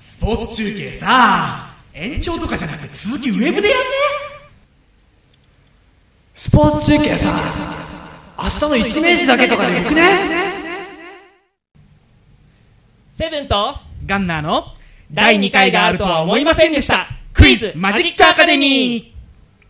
スポーツ中継さ、延長とかじゃなくて続きウェブでやんね。 スポーツ中継さ、明日の一名詞だけとかでよくね。 セブンとガンナーの第2回があるとは思いませんでした。クイズマジックアカデミー。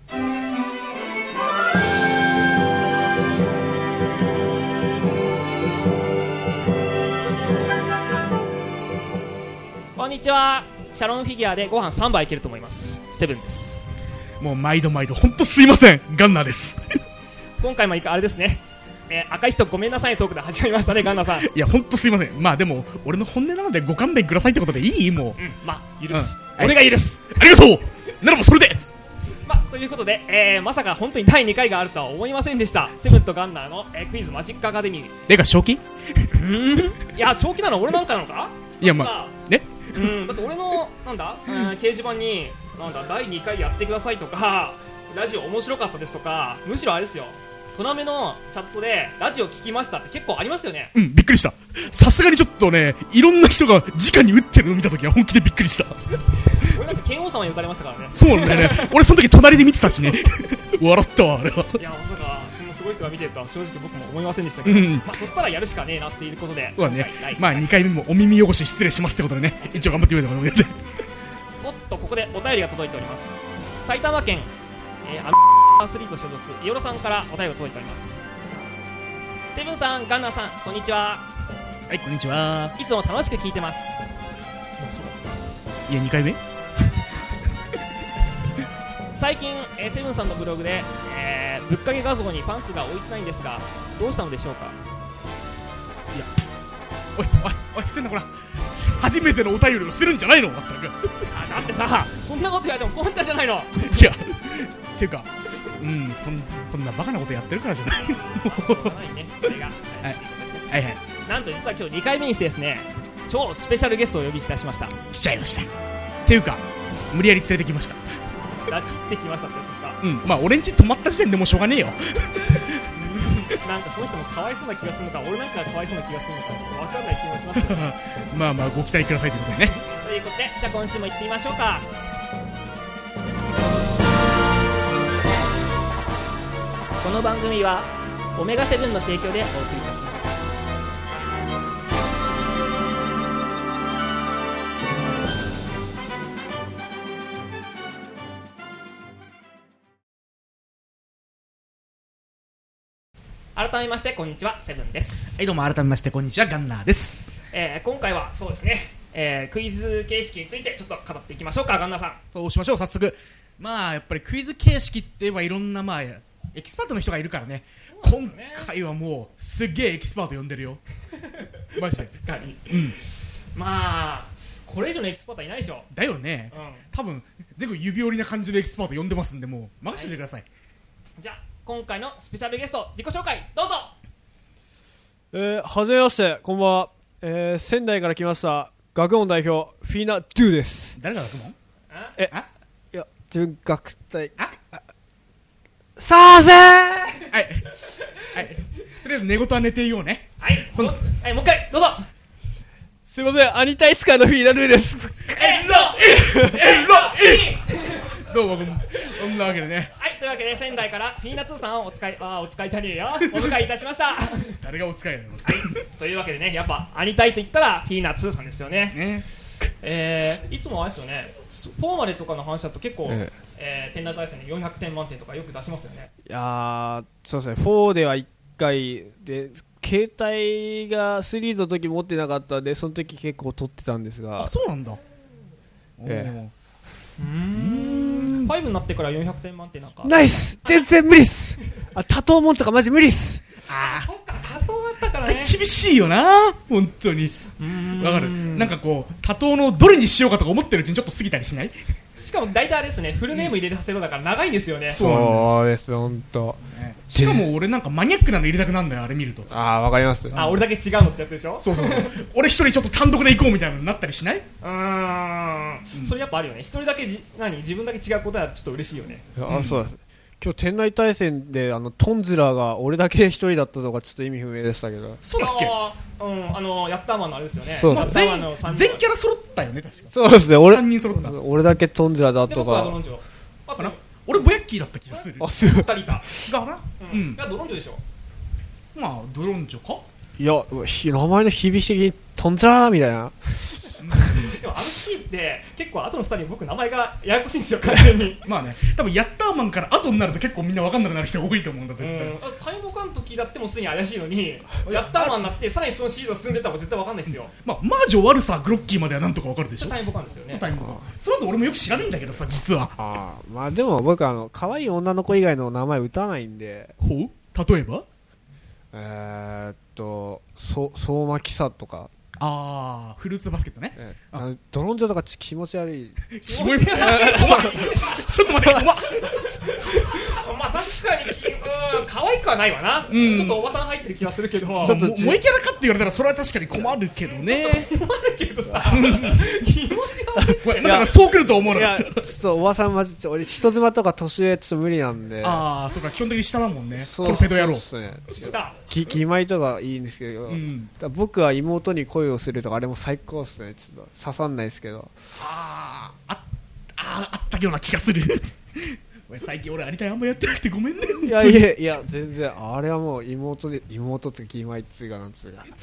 こんにちは。シャロンフィギュアでご飯3杯いけると思います。セブンです。 もう毎度本当すいません、ガンナーです。 今回もあれですね、赤い人ごめんなさいトークで始まりましたね、ガンナーさん。 いや本当すいません。まあでも俺の本音なのでご勘弁くださいってことでいい？もう、 まあ許す、俺が許す。 ありがとう。ならばそれでということで、まさか本当に第2回があるとは思いませんでした。セブンとガンナーの、クイズマジックアカデミー。 でか正気？ いや正気なの俺なんかなのか？ いやまあね、 だって俺の掲示板に第2回やってくださいとか、ラジオ面白かったですとか、むしろあれですよ、トナメのチャットでラジオ聞きましたって結構ありましたよね。 びっくりした。さすがにちょっとね、いろんな人が直に打ってるのを見たときは本気でびっくりした。 俺なんか剣王様に打たれましたからね。 そうなんだよね。俺その時隣で見てたしね。笑ったわあれは。 いやまさかそんなすごい人が見てるとは正直僕も思いませんでしたけど、そしたらやるしかねえなっていうことで、 まあ2回目もお耳汚し失礼しますってことでね、一応頑張ってみようと思ってね。 おっとここでお便りが届いております。埼玉県、アスリート所属イオロさんからお便りが届いております。セブンさん、ガンナーさん、こんにちは。 はい、こんにちは。 いつも楽しく聞いてます。 いや2回目最近、セブンさんのブログで、ぶっかけ画像にパンツが置いてないんですが、どうしたのでしょうか。 いや、おい、してんなこら。初めてのお便りを捨てるんじゃないの。まったく。 だってさ、そんなこと言われても困ったじゃないの。 いや、っていうか、そんなバカなことやってるからじゃないの。 ないね、それがはい。 なんと実は今日2回目にしてですね、超スペシャルゲストをお呼びいたしました。 来ちゃいました。っていうか、無理やり連れてきました。 拉致ってきましたってやつですか。 まあ俺んち泊まった時点でもうしょうがねえよ。 なんかその人もかわいそうな気がするのか、俺なんかがかわいそうな気がするのか、ちょっと分かんない気もしますけどまあご期待くださいということでね。 ということで、じゃあ今週も行ってみましょうか。この番組はオメガセブンの提供でお送りいたします。改めましてこんにちは、セブンです。 はい、どうも改めましてこんにちは、ガンナーです。 今回はそうですね、クイズ形式についてちょっと語っていきましょうか、ガンナーさん。 そうしましょう。早速、まあやっぱりクイズ形式って言えばいろんなエキスパートの人がいるからね。今回はもうすっげえエキスパート呼んでるよ。マジで。 確かに。まあこれ以上のエキスパートはいないでしょ。 だよね。多分全部指折りな感じのエキスパート呼んでますんで、もう任せてください。 じゃあ今回のスペシャルゲスト、自己紹介どうぞ。 はじめまして、こんばんは。仙台から来ました学問代表フィーナ・ドゥです。 誰が学問？ いや、準学隊。さあせー。 はい。とりあえず寝言は寝ていようね。 はい、もう一回どうぞ。 すいません、アニタイツカのフィーナ・ドゥです。 どうもこんなわけでね。 はい、というわけで仙台からフィーナ2さんをお使いじゃねえよ、お迎えいたしました。 誰がお使いやねん。 はい、というわけでね、やっぱアニタイと言ったらフィーナ2さんですよね。いつもあれですよね、フォーマレとかの話だと結構、天覧大戦で400点満点とかよく出しますよね。 いやそうですね、4では1回で、携帯が3の時持ってなかったんで、その時結構取ってたんですが。 あ、そうなんだ。 5になってから400点満点なんかナイス、全然無理っす。多頭もんとかマジ無理っす。 そっか、多頭だったからね。 厳しいよな、本当に。わかる。なんかこう多頭のどれにしようかとか思ってるうちにちょっと過ぎたりしない？ しかも大体あれですね、フルネーム入れさせろだから長いんですよね。 そうです、本当。 しかも俺なんかマニアックなの入れたくなんだよ、あれ見ると。 わかります。 俺だけ違うのってやつでしょ。 そう俺一人ちょっと単独で行こうみたいなのになったりしない？ それやっぱあるよね。一人だけ自分だけ違うことはちょっと嬉しいよね。 そうです。 今日店内対戦でトンズラが俺だけ一人だったとかちょっと意味不明でしたけど。 そうだっけ。 ヤッターマンのあれですよね。 そうヤッターマンの3人全キャラ揃ったよね確か。 そうですね、 3人揃った。 俺だけトンズラだでとか。 僕はドロンジョ。あと俺ボヤッキーだった気がする。 あ、すごい。 2人いた。 がな。 いやドロンジョでしょ。 まあドロンジョか。 いや、名前の響き的にトンズラみたいな。 でもシリーズって結構後の2人僕名前がややこしいんですよ完全に。 まあね、多分ヤッターマンから後になると結構みんな分かんなくなる人多いと思うんだ絶対。 タイムカン時だってもすでに怪しいのにヤッターマンになってさらにそのシリーズが進んでたら絶対分かんないですよ。 まあマージョ悪さグロッキーまではなんとか分かるでしょ。 タイムカンですよね。 タイムカン。その後俺もよく知らねえんだけどさ実は。 まあでも僕可愛い女の子以外の名前打たないんで。 ほう。例えば？ 相馬キサとか。 フルーツバスケットね。 ドロンジョとか気持ち悪い。 キモい。お前ちょっと待って。 まあ確かに可愛くはないわな。ちょっとおばさん入ってる気がするけど。ちょっと萌えキャラかって言われたらそれは確かに困るけどね。 困るけどさ。気持ち悪い。 まさかそう来ると思わなかった。 ちょっとおばさんマジ俺人妻とか年上ちょっと無理なんで。 そうか基本的に下だもんね。 そうこのペド野郎。 下。 義妹とかいいんですけど、僕は妹に恋をするとかあれも最高っすね。ちょっと刺さんないですけど。 あったような気がする。最近俺有田あんまやってなくてごめんね。 いや全然あれはもう妹って義妹っつうかなんつうか。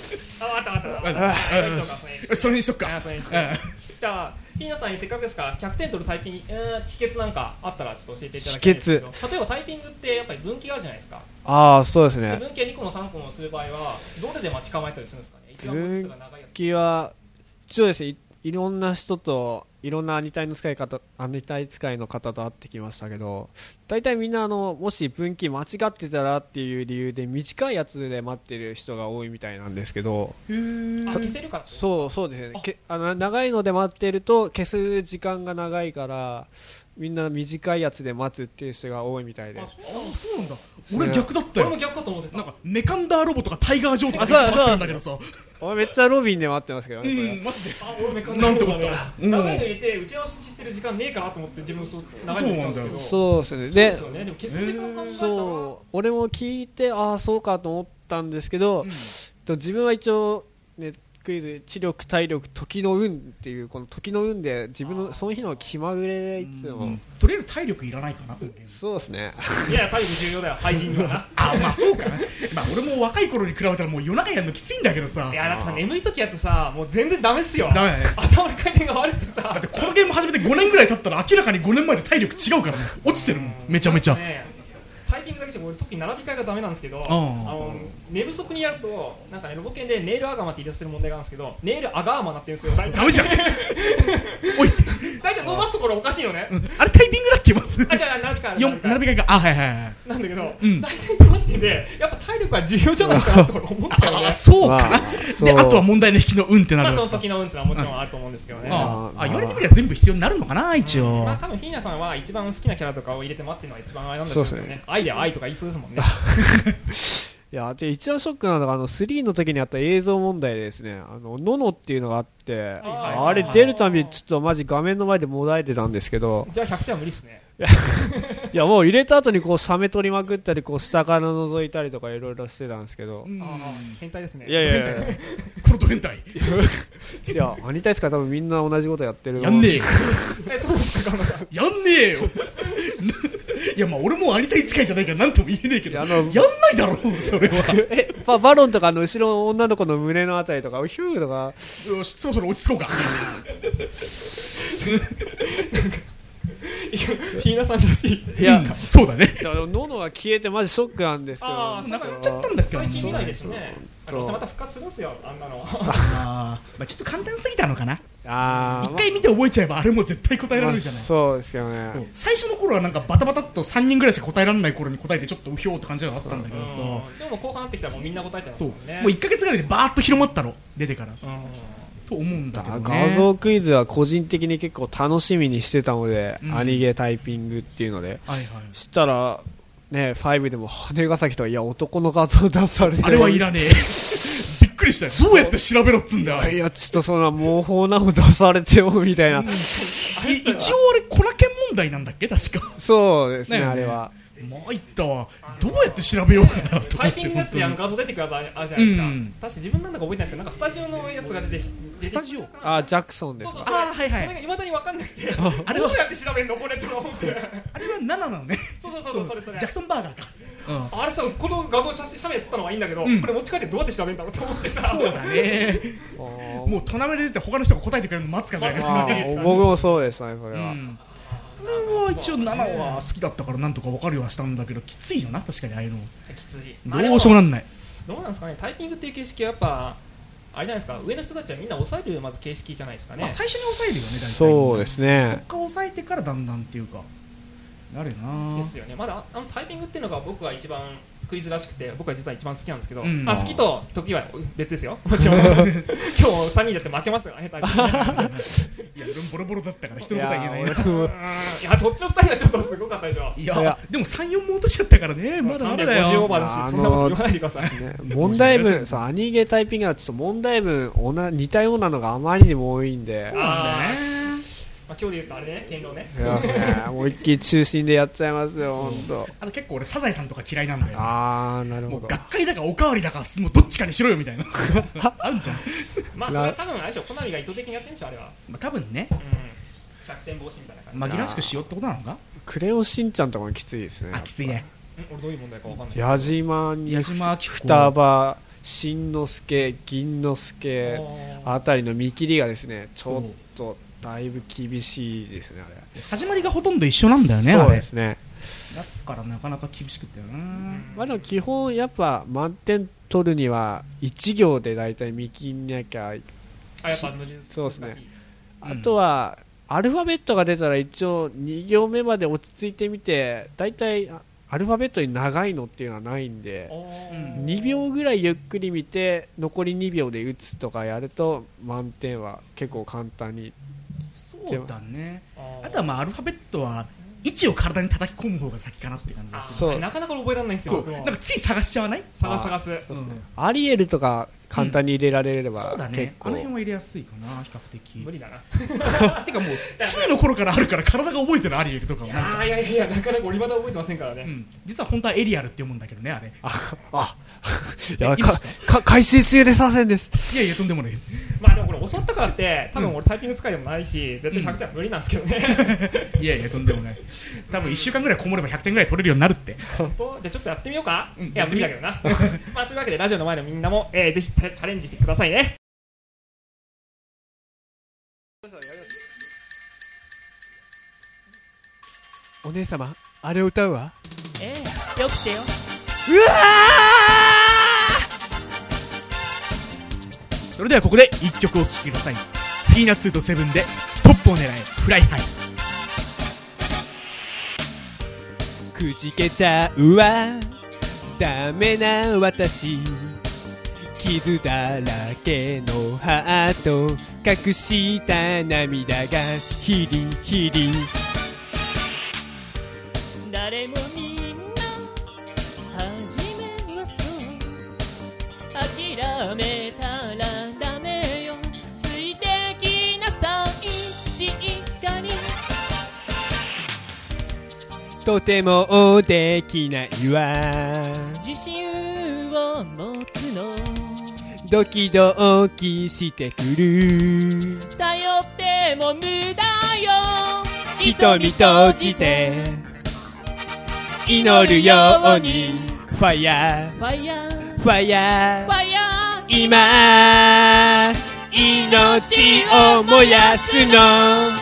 それにしとくか。 じゃあピーナさんにせっかくですから100点取るタイピング秘訣なんかあったらちょっと教えていただきたいんですけど。例えばタイピングってやっぱり分岐があるじゃないですか。 そうですね。 分岐は2個も3個もする場合はどれで待ち構えたりするんですかね。一番文字数が長いやつ。 分岐は一応ですね、いろんな人といろんなアニタイ使いの方と会ってきましたけど、大体みんなもし分岐間違ってたらっていう理由で短いやつで待ってる人が多いみたいなんですけど。 消せるから。 そうですね。長いので待ってると消す時間が長いからみんな短いやつで待つっていう人が多いみたいで。 そうなんだ。俺逆だったよ。 俺も逆かと思ってた。 なんかネカンダーロボとかタイガージョーとかで待ってるんだけどさ。 俺めっちゃロビンで待ってますけどね。 マジで。 俺メカンダーロボだから長いの入れて打ち合わせしてる時間ねえかなと思って自分長いの入れちゃうんですけど。 そうですね。 でも消す時間考えたら俺も聞いてそうかと思ったんですけど、自分は一応ねクイズ知力体力時の運っていうこの時の運で自分のその日の気まぐれでいつもとりあえず体力いらないかな。 そうですね。 いや体力重要だよ廃人にはな。 まあそうかな。まあ俺も若い頃に比べたらもう夜中やるのきついんだけどさ。 いやだってさ眠い時やとさもう全然ダメっすよ。 ダメだね。 頭の回転が悪くてさ。 だってこのゲーム始めて5年ぐらい経ったら明らかに5年前と体力違うからね。落ちてるもんめちゃめちゃ。 タイピングだけじゃ特に並び替えがダメなんですけど、寝不足にやるとなんかねロボケンでネイルアガマって言い出せる問題があるんですけど、ネイルアガーマになってるんですよ。 ダメじゃん。おい。 大体伸ばすところおかしいよね。 あれタイピングだっけまず。 じゃあ並び替え。 並び替えがはいなんだけど大体そうなってんでやっぱ体力は重要じゃないかなと思ったよね。 そうかな。であとは問題の引きの運ってなる。 その時の運ってのはもちろんあると思うんですけどね。 言われてみれば全部必要になるのかな一応。 多分フィーナさんは一番好きなキャラとかを入れて待ってるのが一番あれなんだけどね。愛で愛とか言いそうですもんね。 いやで一番ショックなのが3の時にあった映像問題でですね、ノノっていうのがあって、あれ出るたびちょっとマジ画面の前でもだえてたんですけど。 じゃあ100点は無理っすね。 いやもう入れた後にこうサメ取りまくったりこう下から覗いたりとかいろいろしてたんですけど。 変態ですね。 いやこのド変態。 いやアニタイスか多分みんな同じことやってる。 やんねえよ。 そうですか河野さん。 やんねえよ。いやまあ俺もアニタイ使いじゃないから何とも言えねえけどやんないだろそれは。 バロンとか後ろの女の子の胸のあたりとかヒューとか。 よしそろそろ落ち着こうか。 フィーナさんらしい。 いやそうだね。 ノノが消えてマジショックなんですけど。 なくなっちゃったんだっけ。 最近見ないですね。また復活するんすよあんなの。 まあちょっと簡単すぎたのかな。一回見て覚えちゃえばあれも絶対答えられるじゃない。 そうですよね。 最初の頃はなんかバタバタっと3人ぐらいしか答えられない頃に答えてちょっとうひょーって感じがあったんだけどさ。 でも後半になってきたらもうみんな答えちゃうもんね。 もう1ヶ月ぐらいでバーッと広まったの出てから。と思うんだけどね。 画像クイズは個人的に結構楽しみにしてたので、アニゲタイピングっていうので、したらね5でも羽ヶ崎とはいや男の画像出されてあれはいらねえ。びっくりしたよ。どうやって調べろっつんだよ。 いやちょっとそんな模倣なの出されてもみたいな。 一応あれコラケン問問題なんだっけ確か。 そうですね、 だよねあれは。 参ったわ。どうやって調べようかなと思ってタイピングのやつで画像出てくるやつあるじゃないですか、 うん確か自分なんだか覚えてないですけど、なんかスタジオのやつが出てきて、 スタジオあ、ジャクソンですそう。 あーはいはいそれがいまだに分かんなくて、 あれはどうやって調べるのこれと思って、 あれは7なのね。 そうそうそう、それジャクソンバーガーか。 あれさ、この画像写メ撮ったのはいいんだけど、 うんこれ持ち帰ってどうやって調べるんだろうと思ってさ、 そうだね。もうトナメで出て他の人が答えてくれるの待つかじゃないですか。 あー僕もそうですね、それは。 俺は一応7は好きだったからなんとか分かるようはしたんだけど、きついよな、確かにああいうの。 きつい。 どうしようもなんない。 どうなんですかね、タイピングっていう形式はやっぱあれじゃないですか、上の人たちはみんな抑えるまず形式じゃないですかね。 まあ最初に抑えるよね、大体。 そうですそっね。 から抑えてからだんだんっていうか、なるよな。 ですよね。まだタイピングっていうのが僕は一番クイズらしくて、僕は実は一番好きなんですけど、 うん好きと時は別ですよ。もちろん今日3人だって負けますよね、タイピング。 いや、俺もボロボロだったから人のことは言えないな。 いや俺もいや、そっちの2人はちょっとすごかったでしょ。 いいやや、でも3、4も落としちゃったからね、まだまだだ 350オーよ。 バーだし、そんなこと言わないでください。 ね、問題文、そう、アニゲータイピングはちょっと問題文似たようなのがあまりにも多いんで、 そうなんだよね。 まあ、今日で言うとあれね、剣道ね。 いやね、もう一気中心でやっちゃいますよ、本当。 あと結構俺サザエさんとか嫌いなんだよ。 あー、なるほど。 もう学会だかおかわりだかもうどっちかにしろよみたいなあるんじゃん。 まあ、それは多分あれでしょ、コナミが意図的にやってるんでしょ、あれは。 まあ多分ね、 うん。100点防止みたいな感じ。 紛らわしくしようってことなのか。 クレヨンしんちゃんとかもきついですね。 あ、きついね。 俺どういう問題かわかんない。 矢島に矢島明子、 双葉、新之助、銀之助あたりの見切りがですね、ちょっとだいぶ厳しいですね、あれ。 始まりがほとんど一緒なんだよね、あれそうで。すね。 だからなかなか厳しくてよな。 まあでも基本やっぱ満点取るには1行でだいたい見切んなきゃ、 あ、やっぱ難しい。 そうですねうんあとはアルファベットが出たら一応2行目まで落ち着いてみて、だいたいアルファベットに長いのっていうのはないんで、2秒ぐらいゆっくり見て残り2秒で打つとかやると満点は結構簡単に。 そうだね。あとはまあアルファベットは位置を体に叩き込む方が先かなって感じです。 そうなかなか覚えられないんですよ。 そう、 僕もなんかつい探しちゃわない？ 探す。 そうですね、アリエルとか簡単に入れられれば、 そうだね結。構あの辺は入れやすいかな、比較的。 無理だな。 てかもう2の頃からあるから体が覚えてるアリエルとかもなんか、 いや、なかなか俺まだ覚えてませんからね。 実は本当はエリアルって読むんだけどね、あれ。 いやいまし回収中で左遷です。 いやいや、とんでもない。 まあでもこれ教わったからって多分俺タイピング使いでもないし、絶対100点は無理なんですけどね。 いやいや、とんでもない。多分1週間ぐらいこもれば100点ぐらい取れるようになるって。 本当？じゃあちょっとやってみようか。 うんいや無理だけどな。まあそういうわけでラジオの前のみんなもぜひチャレンジしてくださいね。 お姉様あれを歌うわ。 よくてよ。 それではここで1曲お聴きください。ピーナッツとセブンでトップを狙えフライハイ。 くじけちゃうわダメな私、傷だらけのハート隠した涙がヒリヒリ。 誰もみんな初めはそう諦めたらダメよ、ついてきなさいしっかり。 とてもできないわ、 自信を持つのドキドキしてくる、 頼っても無駄よ、 瞳閉じて祈るようにファイヤーファイヤーファイヤー、 ファイヤー今命を燃やすの、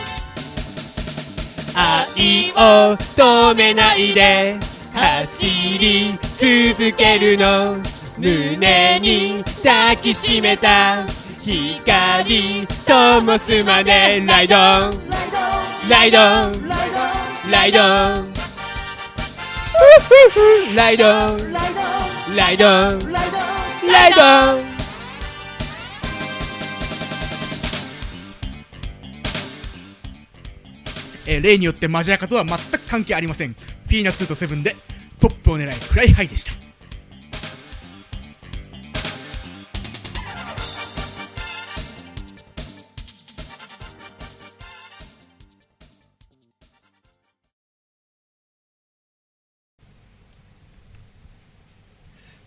愛を止めないで走り続けるの、胸に抱きしめた光灯すまでライドンライドンライドンライドンライドンライドン。 例によってマジアカとは全く関係ありません。ピーナッツとセブンでトップを狙いフライハイでした。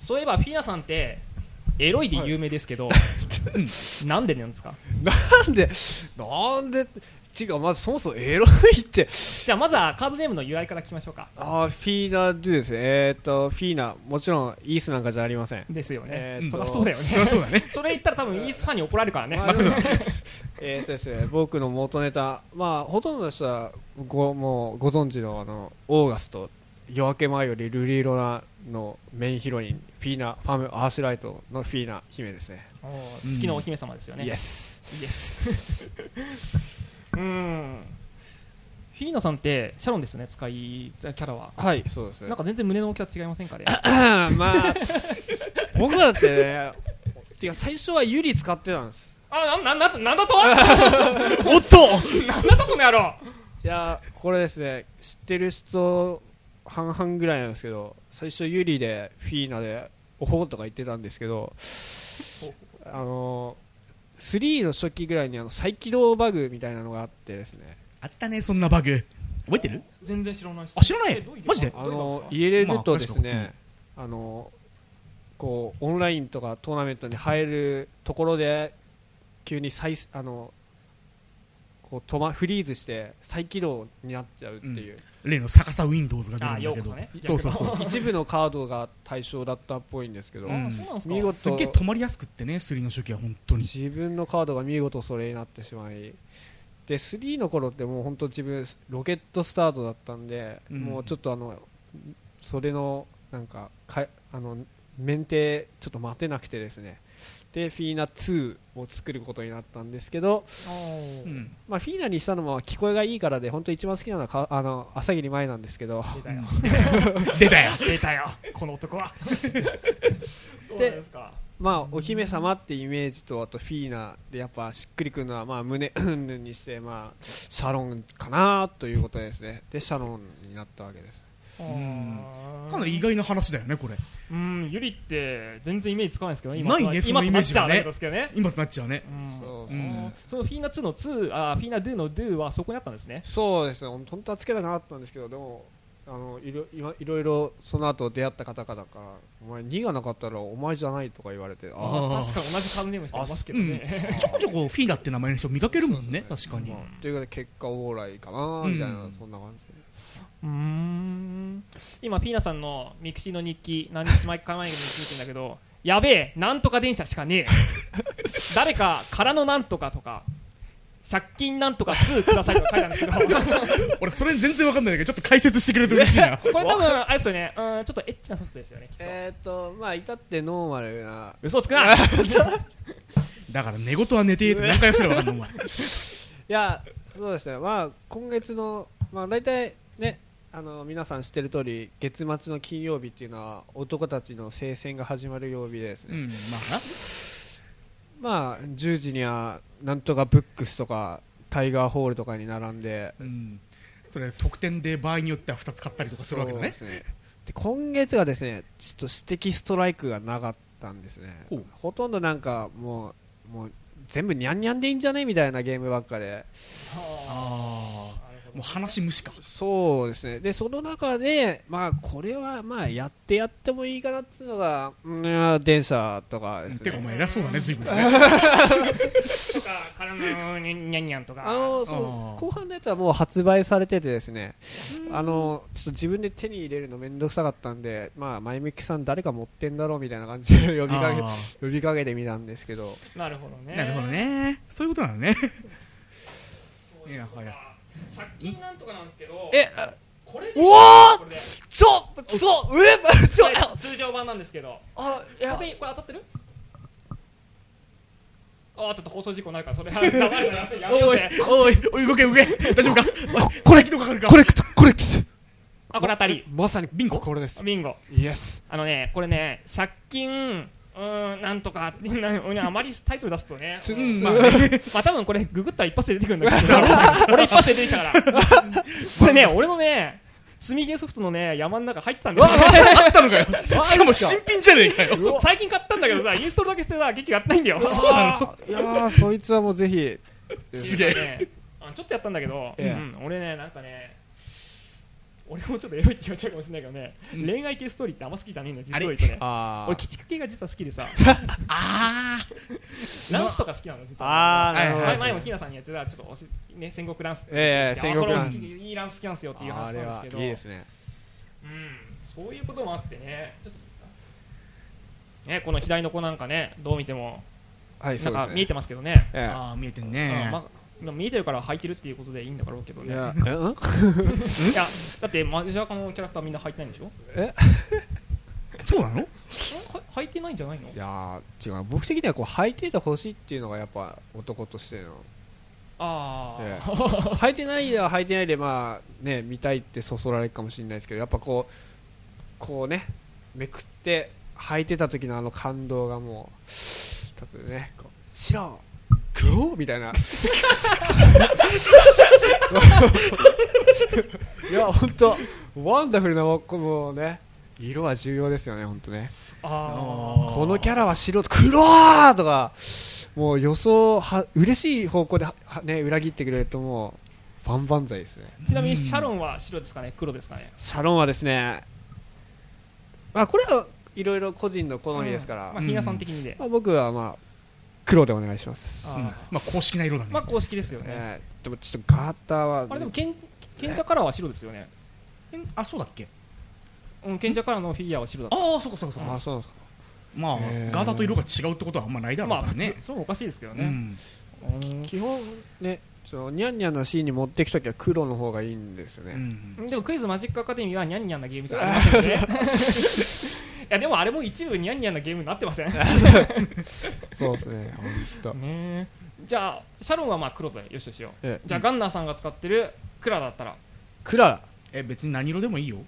そういえばフィーナさんってエロいで有名ですけど、なんでなんですか？ なんで違う、まずそもそもエロいってじゃあまずはカードネームの由来から聞きましょうか。 フィーナドゥですね。フィーナ、もちろんイースなんかじゃありません。 ですよね、 そそりゃそうだよね。 そりゃそうだね。 それ言ったら多分イースファンに怒られるからね。 ですね、僕の元ネタ、ほとんどの人はもうご存知のオーガスト、夜明け前よりルリロナのメインヒロイン、フィーナ・ファム・アーシュライトのフィーナ姫ですね。 月のお姫様ですよね。 イエス。 いいです。フィーナさんってシャロンですよね、使いキャラは。 はい、そうですね。 なんか全然胸の大きさ違いませんかね。 僕だってね、てか最初はユリ使ってたんです。 なんだとおっとなんだとこの野郎。 いや、これですね、知ってる人半々ぐらいなんですけど、最初ユリでフィーナでオホーとか言ってたんですけど、3の初期ぐらいに再起動バグみたいなのがあってですね、 あったね、そんなバグ。覚えてる？ 全然知らないっす。 あ、知らない？マジで？ 入れるとですね、こうオンラインとかトーナメントに入るところで急にフリーズして再起動になっちゃうっていう、 例の逆さ Windows が出るんだけど、 ね、 そう一部のカードが対象だったっぽいんですけど、 見事すっげえ止まりやすくってね、3の初期は本当に自分のカードが見事それになってしまい、で3の頃ってもう本当自分ロケットスタートだったんで、もうちょっとそれのなんかメンテちょっと待てなくてですね、でフィーナ2を作ることになったんですけど、フィーナにしたのも聞こえがいいからで、本当一番好きなのは朝霧前なんですけど、 出たよこの男は。 でお姫様ってイメージと、あとフィーナでやっぱしっくりくるのは胸にしてシャロンかなということですね。でシャロンになったわけです。 かなり意外な話だよねこれ。 ユリって全然イメージつかないですけど、 ないね、そのイメージがね。今となっちゃうね。 そのフィーナ2の2、フィーナドゥのドゥはそこにあったんですね。 そうですね、本当はつけたくなかったんですけど、でもいろいろその後出会った方々から、お前2がなかったらお前じゃないとか言われて、 確かに同じカードネームの人いますけどね。 ちょこちょこフィーナって名前の人見かけるもんね、確かに。 ということで結果オーライかなみたいな、そんな感じで。 今フィーナさんのミクシーの日記、何日前か前に見てんだけど、やべえなんとか電車しかねえ誰か空のなんとかとか借金なんとか2くださいとか書いたんですけど俺それ全然わかんないけど、ちょっと解説してくれると嬉しいな。 これ多分あれですよね、ちょっとエッチなソフトですよね、きっと。 至ってノーマルな。 嘘つくなだから寝言は寝てって何回やせればわかんのお前。 いや、そうですね、今月の大体ね、皆さん知ってる通り、月末の金曜日っていうのは男たちの聖戦が始まる曜日でですね、10時にはなんとかブックスとかタイガーホールとかに並んで、 それ特典で場合によっては2つ買ったりとかするわけだね。 で今月がですね、ちょっと私的ストライクがなかったんですね。ほとんどなんかもう全部ニャンニャンでいいんじゃねみたいなゲームばっかで、 もう話無視か。 そうですね。でその中でこれはやってもいいかなっていうのが電車とかですね。 てかお前偉そうだね、随分ね。 とかからのニャンニャンとか。 後半のやつはもう発売されててですね、ちょっと自分で手に入れるのめんどくさかったんで、前向きさん誰か持ってんだろうみたいな感じで呼びかけてみたんですけど。 なるほどね。 なるほどね。そういうことなのね。 いや借金なんとかなんですけど、これで通常版なんですけど、これ当たってる？ちょっと放送事故ないから、それ黙るの安い。やめようぜ。 おい動け大丈夫か。これかかるか。 これこれ当たり。 まさにビンゴ。これです。 ビンゴ。 イエス。 これね、借金なんとかってあまりタイトル出すとね、多分これググったら一発で出てくるんだけど、俺一発で出てきたからこれね、俺のね積みゲーソフトのね山の中入ってたんだよね。 あったのかよ。しかも新品じゃねえかよ。 最近買ったんだけどさ、インストールだけしてさ、結局やってないんだよ。 いやそいつはもうぜひ。 すげえ。 ちょっとやったんだけど、俺ねなんかね俺もちょっとエロいって言われちゃうかもしれないけどね、 うん恋愛系ストーリーってあんま好きじゃねえの実を言うとね。 あ俺鬼畜系が実は好きでさあランスとか好きなの実は。 あーなるほど前もひなさんにやつはちょっとね戦国ランスって戦国ランスそれも好きいいランス好きなんですよっていう話なんですけど、 いいですね。 そういうこともあってね、ちょっとねこの左の子なんかねどう見てもはい、 なんか見えてますけどね。 えああ見えてんうんね。 まあ見えてるから履いてるっていうことでいいんだろうけどいね。いややだってマジアカのキャラクターみんな履いてないんでしょ。 そうなの？ 履いてないんじゃないの？ いや違う、僕的にはこう履いててほしいっていうのがやっぱ男としての、 ああ、 履いてないでは履いてないでまあね見たいってそそられるかもしれないですけど、やっぱこうねめくって履いてた時のあの感動がもう例えばねこう白黒みたいな。いや本当ワンダフルなもうね色は重要ですよね本当ね。このキャラは白と黒ーとかもう予想は嬉しい方向でね裏切ってくれるともう万々歳ですね。 ちなみにシャロンは白ですかね黒ですかね。 シャロンはですね、まあこれはいろいろ個人の好みですから、 まあひなさん的にで、 まあ、僕はまあ黒でお願いします。 あまあ公式な色だね。 まあ公式ですよね。 でもちょっとガーターは、 あれでも賢者カラーは白ですよね。 あそうだっけ？ 賢者カラーのフィギュアは白だった。 ああそうかそうかそうか。 あそうなんですか。 まあガーターと色が違うってことはあんまないだろうまあからね。 そうおかしいですけどね。 うん。 基本ねニャンニャンなシーンに持っていくときは黒の方がいいんですよね。 でもクイズマジックアカデミーはニャンニャンなゲームじゃありませんね。いやでもあれも一部ニャンニャンなゲームになってません。 そうですね本当。 ねじゃあシャロンはまあ黒でよしとしよう。 えじゃあガンナーさんが使ってるクラだったらクララ。 別に何色でもいいよ。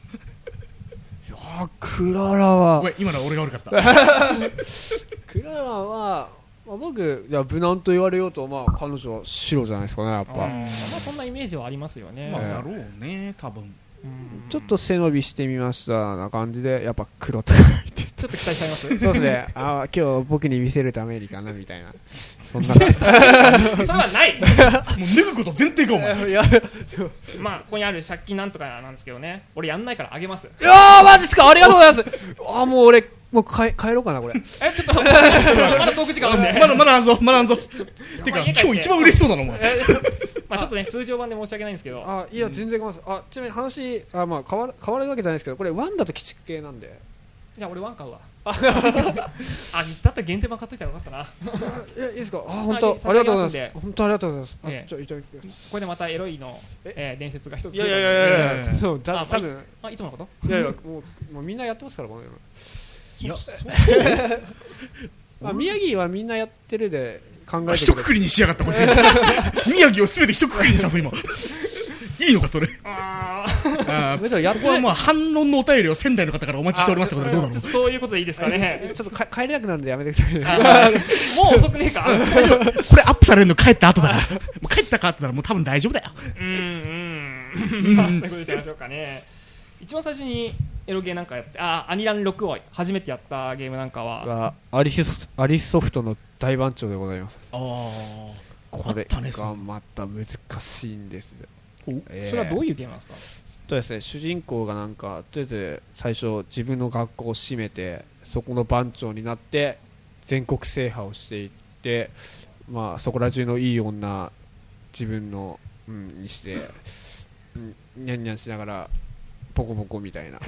クララはごめん今のは俺が悪かった。 クララは、まあ、僕いや無難と言われようとまあ彼女は白じゃないですかねやっぱ。 まあそんなイメージはありますよね。 まあだろうね多分。 ちょっと背伸びしてみましたな感じでやっぱ黒とか言ってちょっと期待しちゃいます。 そうですね今日僕に見せるためにかなみたいなそんな感じ。 それはない。 もう脱ぐこと前提かお前。 いやまあここにある借金なんとかなんですけどね。俺やんないからあげます。 マジっすかありがとうございますもう俺もう帰ろうかなこれ。 ちょっとまだトーク時間あるんで。 まだあんぞまだあんぞ。てか今日一番嬉しそうだなお前。 まあちょっとね通常版で申し訳ないんですけど。 いや全然構いません。ちなみに話まあ変わるわけじゃないですけどこれワンだと鬼畜系なんで。 じゃあ俺ワン買うわ。だったら限定版買っといたらよかったな。 いやいいですか本当ありがとうございます本当ありがとうございます。いただきます。 これでまたエロいの伝説が一つ。 いやそう多分いつものこと？ いやもうみんなやってますからこの世の。 いや宮城はみんなやってるで考えて一括りにしやがったこいつ。宮城を全て一括りにしたぞ今。いいのかそれ。ここはまあ反論のお便りを仙台の方からお待ちしておりますってことでどうだろう。 そういうことでいいですかね。 ちょっと帰れなくなるんでやめてください。 もう遅くねえか。 これアップされるの帰った後だから。もう帰ったかって言ったらもう多分大丈夫だよ。 まあそういうことにしましょうかね。一番最初にエロゲーなんかやってアニラン6を初めてやったゲームなんかはアリスソフトの大番長でございます。 これがまた難しいんです。 それはどういうゲームなんですか？ ですね、主人公がなんかとりあえず最初自分の学校を閉めてそこの番長になって全国制覇をしていって、まあそこら中のいい女自分の、にして、ニャンニャンしながらポコポコみたいな。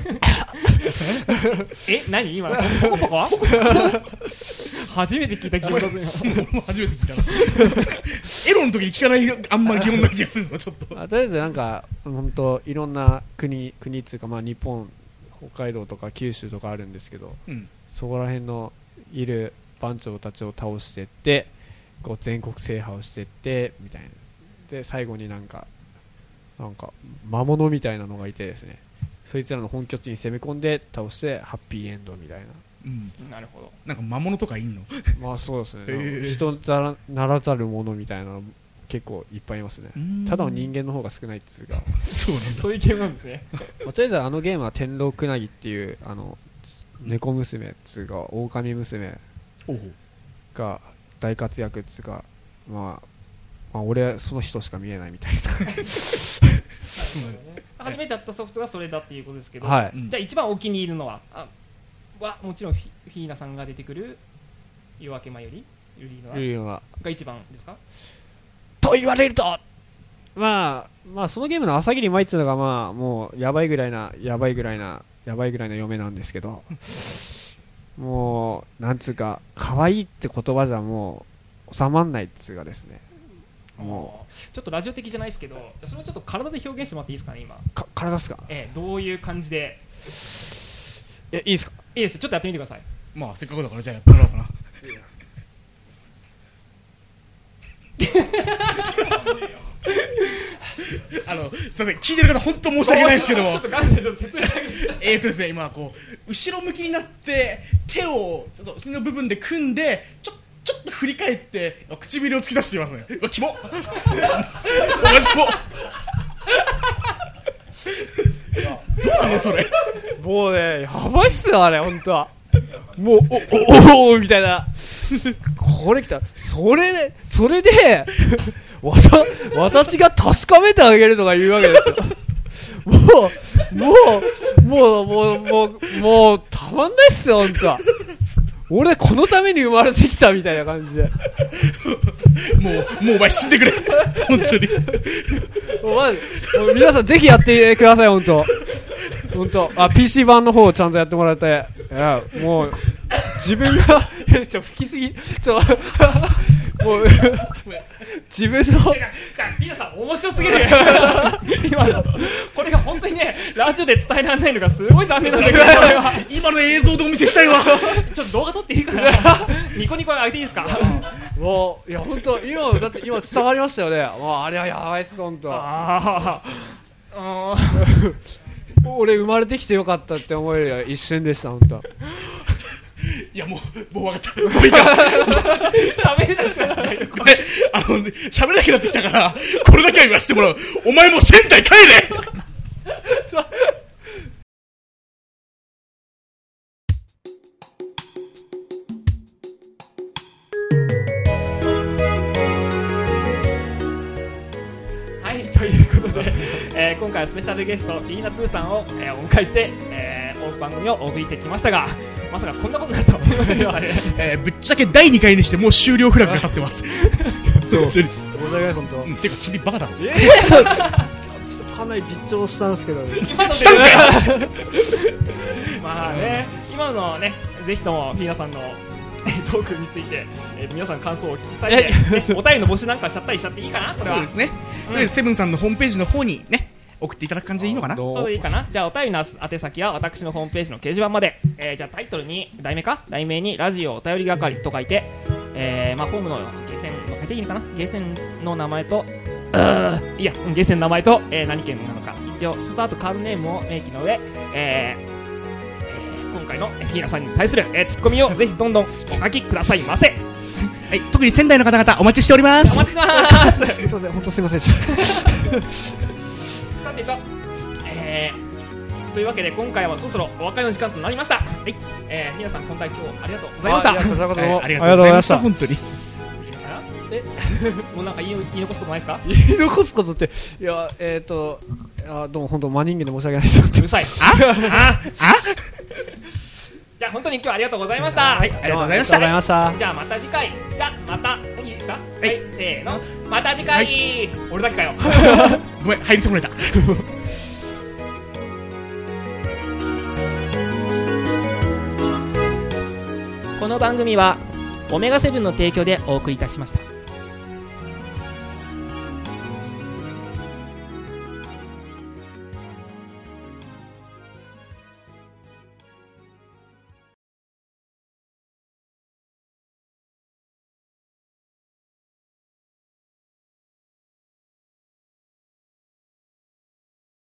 何今ポコポコ？初めて聞いた疑問だぜ。 俺も初めて聞いたな。エロの時に聞かないあんまり疑問な気がするんですよちょっと。 とりあえずなんか本当いろんな国っていうかまあ日本北海道とか九州とかあるんですけど、そこら辺のいる番長たちを倒してってこう全国制覇をしてってみたいな。で最後になんか魔物みたいなのがいてですね、そいつらの本拠地に攻め込んで倒してハッピーエンドみたいな。 なるほど。 なんか魔物とかいんの？ まあそうですね。人ならざるものみたいなの結構いっぱいいますね。ただの人間の方が少ないっていうか。 そういうゲームなんですね。 とりあえずあのゲームは天狼くなぎっていう猫娘っつうか狼娘が大活躍っつうか、まあ俺はその人しか見えないみたいな。 初めてやったソフトがそれだっていうことですけど、 はいじゃあ一番お気に入りのはもちろんフィーナさんが出てくる夜明け前よりユリーノいうのはが一番ですか？ と言われるとまあそのゲームの朝霧舞っていうのがまあもうやばいぐらいな嫁なんですけどもうなんつうか可愛いって言葉じゃもう収まんないっつうかですねもうちょっとラジオ的じゃないですけど、じゃあそれをちょっと体で表現してもらっていいですかね今。 体っすか？ どういう感じで？ いいですか？ いいですよ、ちょっとやってみてください。 まあせっかくだからじゃあやってもらおうかな。すいません、聞いてる方本当申し訳ないですけども、 ちょっとガンジでちょっと説明してあげて。 ですね、今こう後ろ向きになって手をちょっとその部分で組んでちょっと振り返って唇を突き出していますね。うわキモマジキモどうなのそれ。 もうねやばいっすよあれ本当はもうおみたいなこれ来たそれで私が確かめてあげるとか言うわけですよ。もうたまんないっすよ本当は。俺このために生まれてきたみたいな感じでもうお前死んでくれ本当にもう皆さんぜひやってください本当PC 版の方をちゃんとやってもらいたい。いやもう自分が吹きすぎもう自分のじゃあ皆さん面白すぎる今のこれが本当にねラジオで伝えられないのがすごい残念なんだけど今の映像でお見せしたいわちょっと動画撮っていいかなニコニコ上げていいですか？ もういや本当だって今伝わりましたよね。もうあれはやばいっす本当。俺生まれてきてよかったって思える一瞬でした本当。 いやもう分かったもういいから喋れなくなったこれ喋れなくなってきたからこれだけは言わせてもらう。お前もう仙台帰れはい、ということで、今回はスペシャルゲストフィーナ2さんを、お迎えして、番組をお送りしてきましたが、まさかこんなことになるとは思いませんでしたねぶっちゃけ第2回にしてもう終了フラグが立ってます本当に申し訳ない本当。 てか君バカだろちょっとかなり実調したんですけど今のしたんかよまあね、今のね、ぜひともフィーナさんのトークについて、皆さん感想を聞きされて、お便りの募集なんかしちゃったりしちゃっていいかなこれは。 そうですね、でセブンさんのホームページの方にね送っていただく感じでいいのかな。 そうでいいかな。じゃあお便りの宛先は私のホームページの掲示板まで、じゃあタイトルに題名にラジオお便り係と書いて、まあホームのゲーセンの書いていいのかな。ゲーセンの名前といやゲーセンの名前と、何県なのか一応その後カードネームを明記の上、今回のフィーナさんに対する、ツッコミをぜひどんどんお書きくださいませ。 はい、特に仙台の方々お待ちしております。 お待ちしてます本当すいませんでしたさてと、というわけで今回はそろそろお別れの時間となりました。はい、皆さん今回今日ありがとうございました。 ありがとうございました。 ありがとうございました本当に。 いいのかな。もうなんか言い残すことないですか？ 言い残すことっていやどうも本当真人間で申し訳ないですうるさい。じゃあ本当に今日はありがとうございました。 はい、ありがとうございました。 じゃあまた次回。じゃあまたいいですか？はい、せーの。また次回。俺だけかよ。 ごめん、入り損ねた。 この番組はオメガセブンの提供でお送りいたしました。